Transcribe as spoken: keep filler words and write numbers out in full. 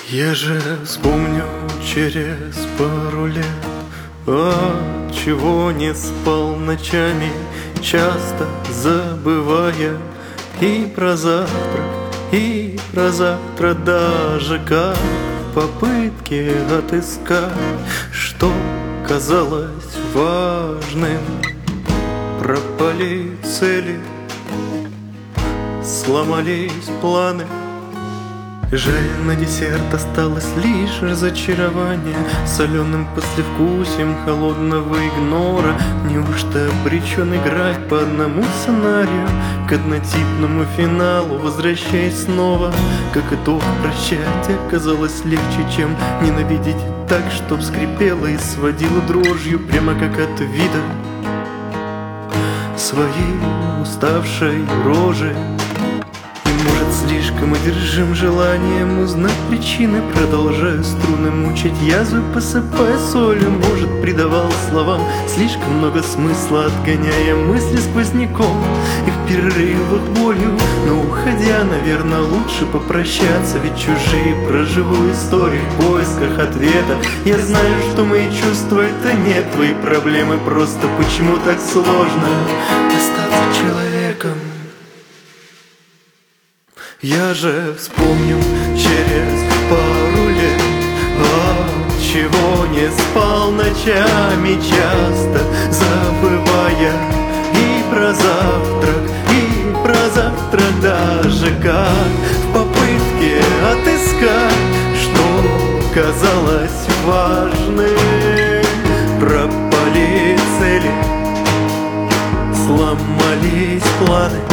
Я же вспомню через пару лет, от чего не спал ночами, часто забывая и про завтра, и про завтра, даже как в попытке отыскать, что казалось важным. Пропали цели, сломались планы. Жаль, на десерт осталось лишь разочарование, соленым послевкусием холодного игнора. Неужто обречен играть по одному сценарию, к однотипному финалу, возвращаясь снова? Как итог, прощать оказалось легче, чем ненавидеть так, чтоб скрипело и сводило дрожью, прямо как от вида своей уставшей рожи. Может, слишком одержим желанием узнать причины, продолжая струны мучить язвы, посыпая солью. Может, придавал словам слишком много смысла, отгоняя мысли сквозняком и в перерывах болью. Но уходя, наверное, лучше попрощаться, ведь чужие проживу истории в поисках ответа. Я знаю, что мои чувства — это не твои проблемы, просто почему так сложно остаться человеком? Я же вспомню через пару лет, от чего не спал ночами, часто забывая и про завтрак, и про завтра, даже как в попытке отыскать, что казалось важным. Пропали цели, сломались планы.